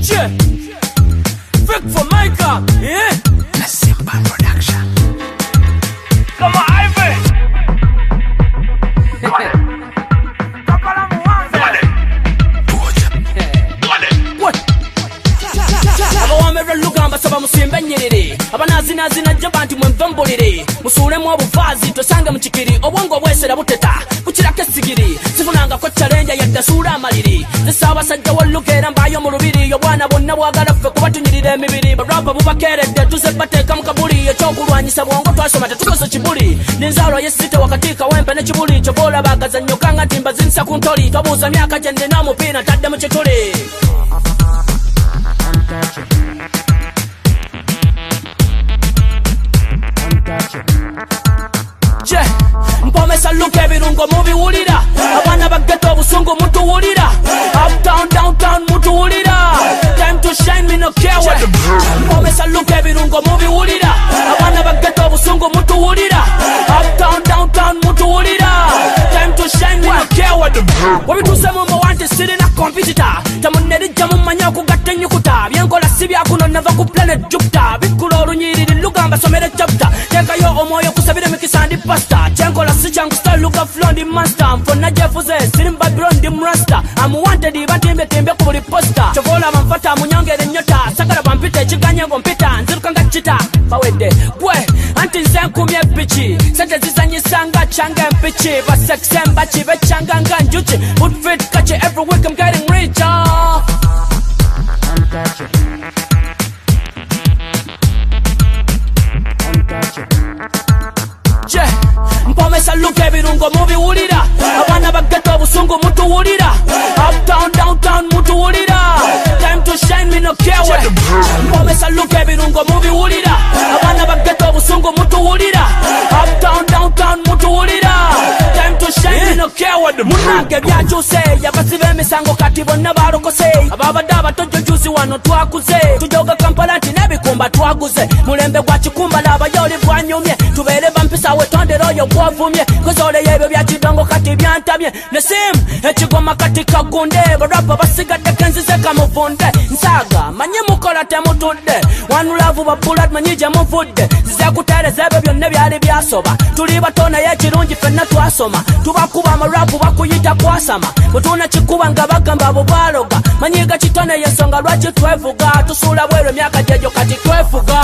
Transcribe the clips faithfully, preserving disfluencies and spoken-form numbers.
Yeah. Vic for Micah. Yeah. La Simba Production. Come on, Ivy. Basaba musimbe nyiriri abanazina zina jabanti mwemvambuliri musule mu obuvazi tosange mukikiri obwongo bwesera buteta kukiraka sigiri sifunanga ko challenge ya dasura amaliri zisaba sajja walugera mbayo mu lubiri yo bwana bonna bwagala ffe kuba tunyirira emibiri barapa bubakeredde tuze bateeka mu kabuli ekyokulwanyisa bwongo twasoma tetukoze kibuli n'enzalo yesite wakatika wempe ne kibuli kyobola bagazannyo kanga timba zinsa ku ntoli tobuuza myaka gye ndina omupiira tadde mu kituli. Yeah. Mpomesa luke ebirungo mubiwulira abaana bageto obusungu mutuwulira uptown downtown mutuwulira time to shine me no care what the mpomesa luke ebirungo mubiwulira abaana bageto obusungu mutuwulira uptown downtown mutuwulira time to shine me no care what the wabituse mumbo wanti sirina competitor tamunerijja mumanya okugatta ennyukuta byenkola si byakuno nava ku planet Jupiter bikkula olunyiriri lugamba somera chapter tekayo omwoyo kusabira mikisa ndi pasta chenkola si changu style luka flow ndi master mfona jefuze sirimba blonde ndi mrasta I'm wanted batimbe timbe ku buli poster chokola bamfata munyongere nyota sakala bampite chiganye ngompita nzirukanga chita bawede bwe anti nze nkumye pichi sente zizanyisanga changa mpichi ba sexemba chibe changa nga njuchi outfit kache every week I'm getting richer. Yeah. Mpomesa luke ebirungo mubiwulira abaana bageto obusungu mutuwulira uptown downtown mutuwulira time to shine me no care what mpomesa luke ebirungo mubiwulira abaana bageto obusungu mutuwulira uptown downtown mutuwulira time to shine me no care what munange byakyuse yabasiba emisango kati bonna balokose ababadde abatojjo juzi wano twakuze tujoga Kampala nti n'ebikumba twaguze mulembe gwa kikumba laabayoli bwanyumye tubeere bampisa wetondera oyo gwavumye kozoleye ebyo byakidongo kati byantamye nesimu ekigoma kati kagunde barapa basigadde kenzize kamuvunde nsaga manyi mukola temutudde wanulavu babulad manyi gye muvudde zizekuteereza ebyo byonna byali byasoba tuli bato naye ekirungi ffenna twasoma tubakuba amarapu bakuyita kwasama bwetuna kikuba nga bagamba abo baloga manyiga kitone yensonga lwaki twevuga tusuula bweru emyaka gyegyo kati twefuga.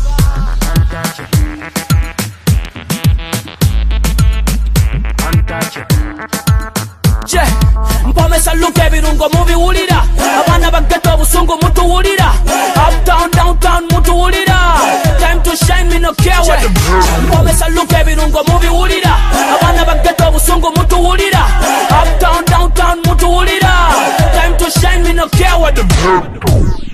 Yeah. Mpomesa luke ebirungo mubiwulira abaana bageto obusungu mutuwulira uptown downtown mutuwulira time to shine me no care what mpomesa luke ebirungo mubiwulira abaana bageto obusungu mutuwulira uptown downtown mutuwulira time to shine me no care what